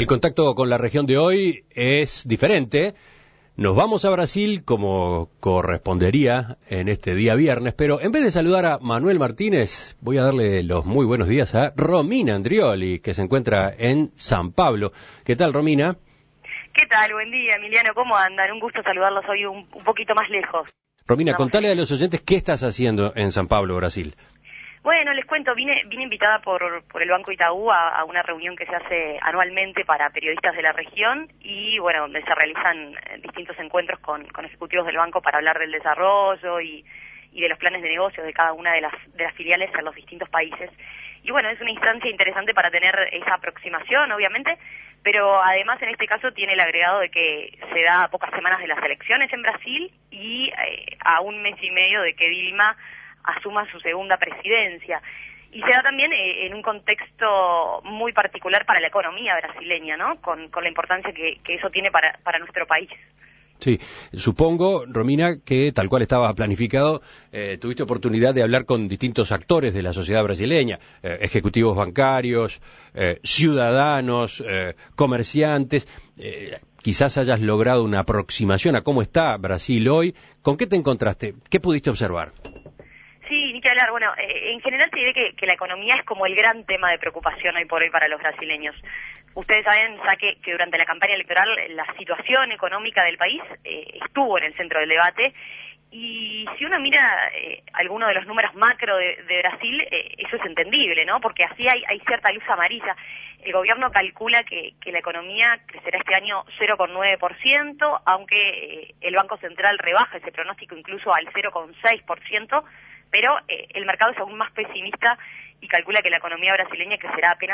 El contacto con la región de hoy es diferente. Nos vamos a Brasil como correspondería en este día viernes, pero en vez de saludar a Manuel Martínez, voy a darle los muy buenos días a Romina Andrioli, que se encuentra en San Pablo. ¿Qué tal, Romina? ¿Qué tal? Buen día, Emiliano. ¿Cómo andan? Un gusto saludarlos hoy un poquito más lejos. Romina, contale a los oyentes qué estás haciendo en San Pablo, Brasil. Bueno, les cuento, vine invitada por el Banco Itaú a una reunión que se hace anualmente para periodistas de la región y, bueno, donde se realizan distintos encuentros con ejecutivos del banco para hablar del desarrollo y de los planes de negocios de cada una de las filiales en los distintos países. Y, bueno, es una instancia interesante para tener esa aproximación, obviamente, pero además en este caso tiene el agregado de que se da a pocas semanas de las elecciones en Brasil y a un mes y medio de que Dilma asuma su segunda presidencia. Y se da también en un contexto muy particular para la economía brasileña, ¿no? Con la importancia que eso tiene para nuestro país. Sí, supongo, Romina, que tal cual estaba planificado, tuviste oportunidad de hablar con distintos actores de la sociedad brasileña, ejecutivos bancarios, ciudadanos, comerciantes. Quizás hayas logrado una aproximación a cómo está Brasil hoy. ¿Con qué te encontraste? ¿Qué pudiste observar? Sí, ni que hablar. Bueno, en general se diré que la economía es como el gran tema de preocupación hoy por hoy para los brasileños. Ustedes saben ya que durante la campaña electoral la situación económica del país estuvo en el centro del debate y si uno mira alguno de los números macro de Brasil, eso es entendible, ¿no? Porque así hay cierta luz amarilla. El gobierno calcula que la economía crecerá este año 0,9%, aunque el Banco Central rebaja ese pronóstico incluso al 0,6%, pero el mercado es aún más pesimista y calcula que la economía brasileña crecerá apenas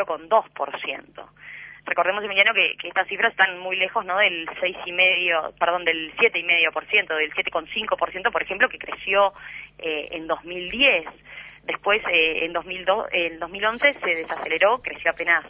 0,2%. Recordemos, Emiliano, que estas cifras están muy lejos, ¿no? Del 7,5%, del 7,5%, por ejemplo, que creció en 2010. Después, en 2011 se desaceleró, creció apenas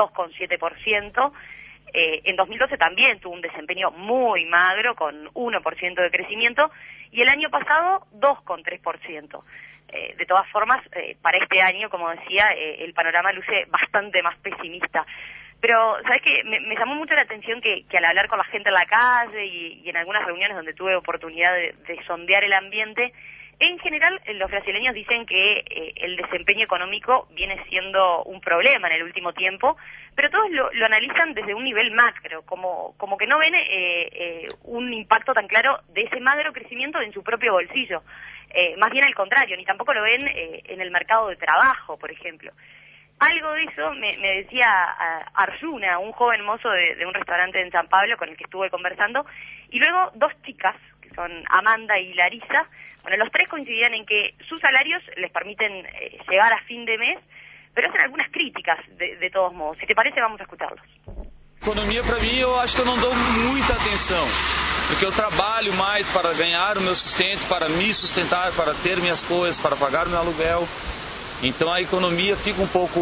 2,7%. En 2012 también tuvo un desempeño muy magro, con 1% de crecimiento, y el año pasado 2,3%. De todas formas, para este año, como decía, el panorama luce bastante más pesimista. Pero, ¿sabes qué? Me llamó mucho la atención que al hablar con la gente en la calle y en algunas reuniones donde tuve oportunidad de sondear el ambiente, en general, los brasileños dicen que el desempeño económico viene siendo un problema en el último tiempo, pero todos lo analizan desde un nivel macro, como que no ven un impacto tan claro de ese magro crecimiento en su propio bolsillo. Más bien al contrario, ni tampoco lo ven en el mercado de trabajo, por ejemplo. Algo de eso me decía Arjuna, un joven mozo de un restaurante en San Pablo con el que estuve conversando, y luego dos chicas, que son Amanda y Larisa. Bueno, los tres coincidían en que sus salarios les permiten llegar a fin de mes, pero hacen algunas críticas de todos modos. Si te parece, vamos a escucharlos. Economia, para mim, eu acho que eu não dou muita atenção, porque eu trabalho mais para ganhar o meu sustento, para me sustentar, para ter minhas coisas, para pagar o meu aluguel. Então a economia fica um pouco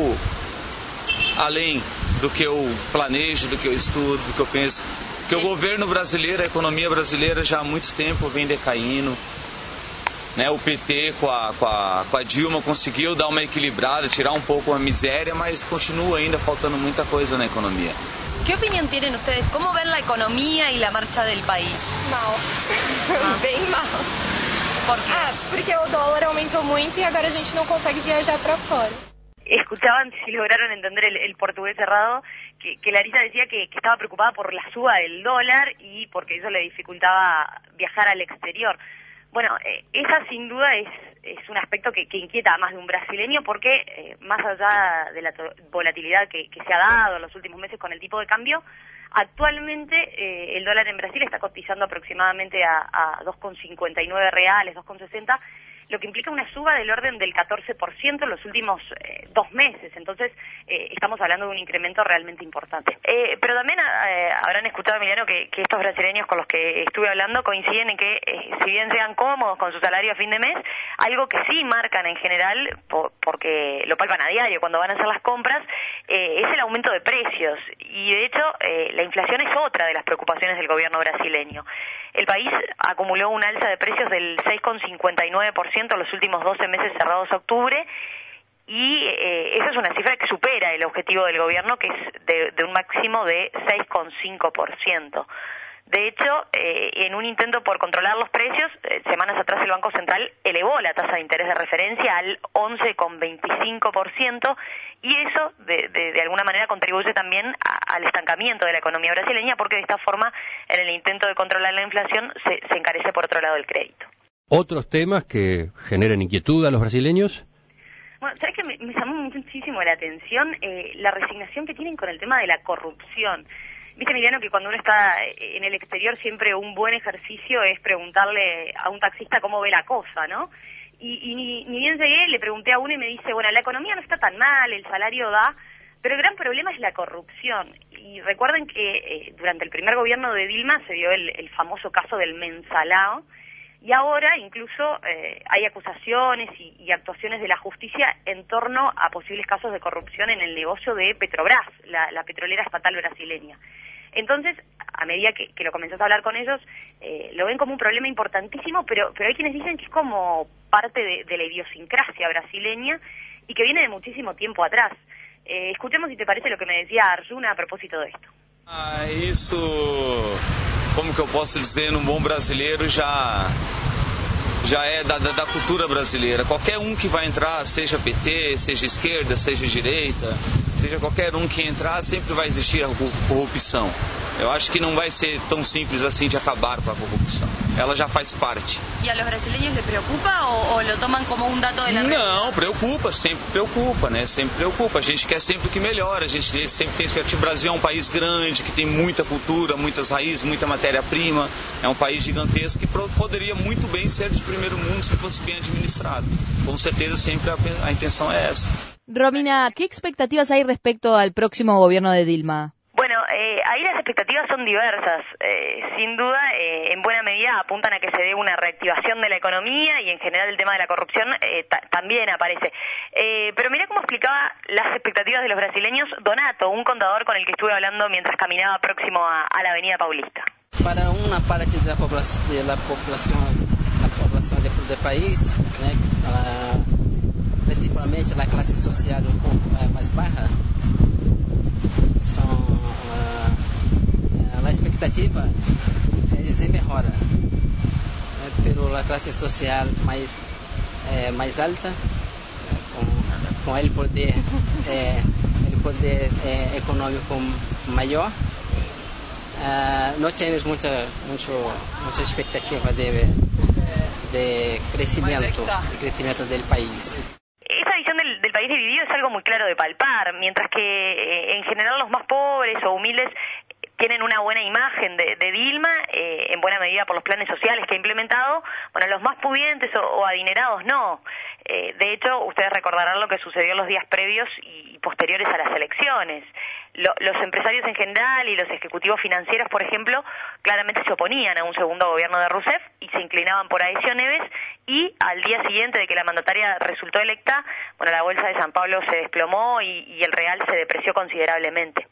além do que eu planejo, do que eu estudo, do que eu penso. Porque o governo brasileiro, a economia brasileira já há muito tempo vem decaindo. Né, o PT com a Dilma conseguiu dar uma equilibrada, tirar um pouco a miséria, mas continua ainda faltando muita coisa na economia. ¿Qué opinión tienen ustedes? ¿Cómo ven la economía y la marcha del país? Mal. Bem mal. ¿Por qué? Porque o dólar aumentou muito e agora a gente não consegue viajar para fora. Escuchaban, si lograron entender el portugués cerrado, que Larisa decía que estaba preocupada por la suba del dólar y porque eso le dificultaba viajar al exterior. Bueno, esa sin duda es un aspecto que inquieta a más de un brasileño porque más allá de la volatilidad que se ha dado en los últimos meses con el tipo de cambio, actualmente el dólar en Brasil está cotizando aproximadamente a 2,59 reales, 2,60, lo que implica una suba del orden del 14% en los últimos 2 meses. Entonces, estamos hablando de un incremento realmente importante. Pero también habrán escuchado, Emiliano, que estos brasileños con los que estuve hablando coinciden en que, si bien sean cómodos con su salario a fin de mes, algo que sí marcan en general, porque lo palpan a diario cuando van a hacer las compras, es el aumento de precios. Y, de hecho, la inflación es otra de las preocupaciones del gobierno brasileño. El país acumuló un alza de precios del 6,59% en los últimos 12 meses cerrados a octubre, y esa es una cifra que supera el objetivo del gobierno, que es de un máximo de 6,5%. De hecho, en un intento por controlar los precios, semanas atrás el Banco Central elevó la tasa de interés de referencia al 11,25%, y eso de alguna manera contribuye también al estancamiento de la economía brasileña, porque de esta forma, en el intento de controlar la inflación, se encarece por otro lado el crédito. ¿Otros temas que generen inquietud a los brasileños? Bueno, ¿sabes qué? Me llamó muchísimo la atención la resignación que tienen con el tema de la corrupción. Viste, Emiliano, que cuando uno está en el exterior siempre un buen ejercicio es preguntarle a un taxista cómo ve la cosa, ¿no? Y ni bien llegué, le pregunté a uno y me dice, bueno, la economía no está tan mal, el salario da, pero el gran problema es la corrupción. Y recuerden que durante el primer gobierno de Dilma se dio el famoso caso del mensalao, y ahora incluso hay acusaciones y actuaciones de la justicia en torno a posibles casos de corrupción en el negocio de Petrobras, la petrolera estatal brasileña. Entonces, a medida que lo comenzás a hablar con ellos, lo ven como un problema importantísimo, pero hay quienes dicen que es como parte de la idiosincrasia brasileña y que viene de muchísimo tiempo atrás. Escuchemos, si te parece, lo que me decía Arjuna a propósito de esto. Isso, como que eu posso dizer, num bom brasileiro já é da cultura brasileira. Qualquer que vai entrar, seja PT, seja esquerda, seja direita, seja qualquer que entrar, sempre vai existir a corrupção. Eu acho que não vai ser tão simples assim de acabar com a corrupção. Ela já faz parte. ¿Y a los brasileños les preocupa o lo toman como un dato de la realidad? Não, preocupa, sempre preocupa, né? Sempre preocupa. A gente quer sempre que melhore, a gente sempre tem expectativa. O Brasil é um país grande, que tem muita cultura, muitas raízes, muita matéria-prima. É um país gigantesco que poderia muito bem ser de primeiro mundo se fosse bem administrado. Com certeza sempre a intenção é essa. Romina, ¿qué expectativas hay respecto al próximo gobierno de Dilma? Bueno, ahí las expectativas son diversas. Sin duda, en buena medida apuntan a que se dé una reactivación de la economía y en general el tema de la corrupción también aparece. Pero mirá cómo explicaba las expectativas de los brasileños Donato, un contador con el que estuve hablando mientras caminaba próximo a la Avenida Paulista. Para una parte de la población del país, principalmente la clase social un poco más baja, la expectativa es de mejora, pero la clase social más alta, con el poder económico mayor, no tienes mucha expectativa de crecimiento del país. Esa visión del país dividido es algo muy claro de palpar, mientras que en general los más pobres o humildes tienen una buena imagen de Dilma, en buena medida por los planes sociales que ha implementado. Bueno, los más pudientes o adinerados no. De hecho, ustedes recordarán lo que sucedió los días previos y posteriores a las elecciones. Los empresarios en general y los ejecutivos financieros, por ejemplo, claramente se oponían a un segundo gobierno de Rousseff y se inclinaban por Aécio Neves, y al día siguiente de que la mandataria resultó electa, bueno, la bolsa de San Pablo se desplomó y el real se depreció considerablemente.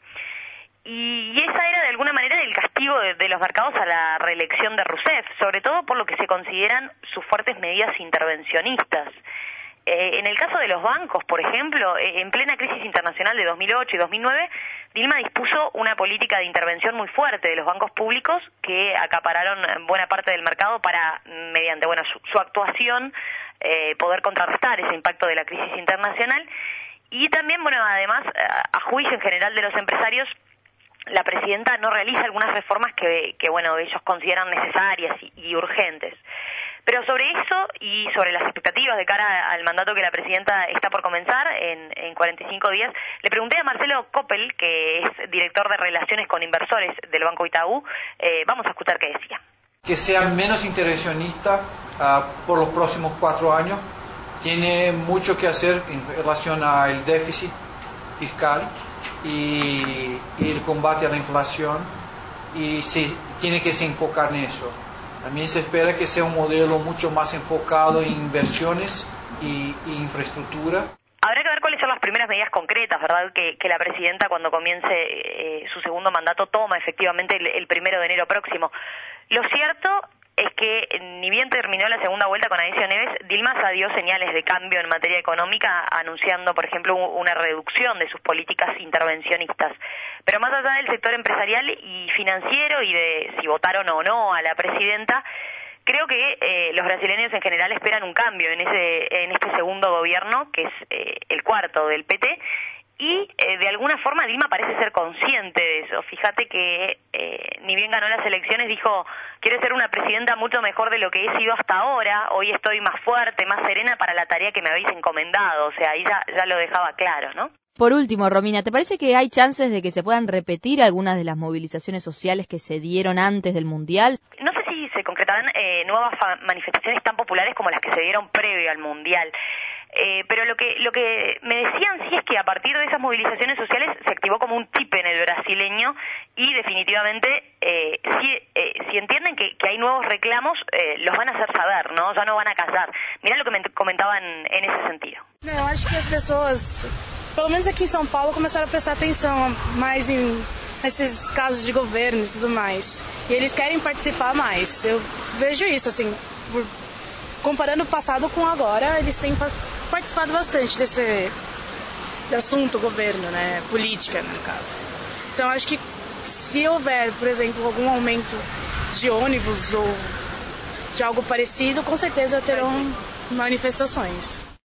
Y esa era de alguna manera el castigo de los mercados a la reelección de Rousseff, sobre todo por lo que se consideran sus fuertes medidas intervencionistas. En el caso de los bancos, por ejemplo, en plena crisis internacional de 2008 y 2009, Dilma dispuso una política de intervención muy fuerte de los bancos públicos que acapararon buena parte del mercado para, mediante su actuación, poder contrarrestar ese impacto de la crisis internacional. Y también, además, a juicio en general de los empresarios, la presidenta no realiza algunas reformas que ellos consideran necesarias y urgentes. Pero sobre eso y sobre las expectativas de cara al mandato que la presidenta está por comenzar en 45 días, le pregunté a Marcelo Coppel, que es director de Relaciones con Inversores del Banco Itaú. Vamos a escuchar qué decía. Que sea menos intervencionista por los próximos 4 años. Tiene mucho que hacer en relación al déficit fiscal y el combate a la inflación, y tiene que se enfocar en eso. También se espera que sea un modelo mucho más enfocado en inversiones y infraestructura. Habrá que ver cuáles son las primeras medidas concretas, ¿verdad?, que la presidenta, cuando comience su segundo mandato, toma efectivamente el 1 de enero próximo. Lo cierto es que ni bien terminó la segunda vuelta con Aécio Neves, Dilma ya dio señales de cambio en materia económica, anunciando, por ejemplo, una reducción de sus políticas intervencionistas. Pero más allá del sector empresarial y financiero y de si votaron o no a la presidenta, creo que los brasileños en general esperan un cambio en este segundo gobierno, que es el cuarto del PT, y de alguna forma Dilma parece ser consciente de eso. Fíjate que ni bien ganó las elecciones, dijo, quiero ser una presidenta mucho mejor de lo que he sido hasta ahora, hoy estoy más fuerte, más serena para la tarea que me habéis encomendado, o sea, ahí ya lo dejaba claro, ¿no? Por último, Romina, ¿te parece que hay chances de que se puedan repetir algunas de las movilizaciones sociales que se dieron antes del Mundial? No sé si se concretarán nuevas manifestaciones tan populares como las que se dieron previo al Mundial. Pero lo que me decían sí es que a partir de esas movilizaciones sociales se activó como un chip en el brasileño y definitivamente si entienden que hay nuevos reclamos, los van a hacer saber, ¿no? Ya no van a callar. Mirá lo que me comentaban en ese sentido. Eu acho que as pessoas, pelo menos aqui em São Paulo, começaram a prestar atenção mais nesses casos de governo e tudo mais. E eles querem participar mais. Eu vejo isso, assim, comparando o passado com agora, eles têm participado bastante desse assunto governo, né, política, no caso. Então, acho que se houver, por exemplo, algum aumento de ônibus ou de algo parecido, com certeza terão manifestações.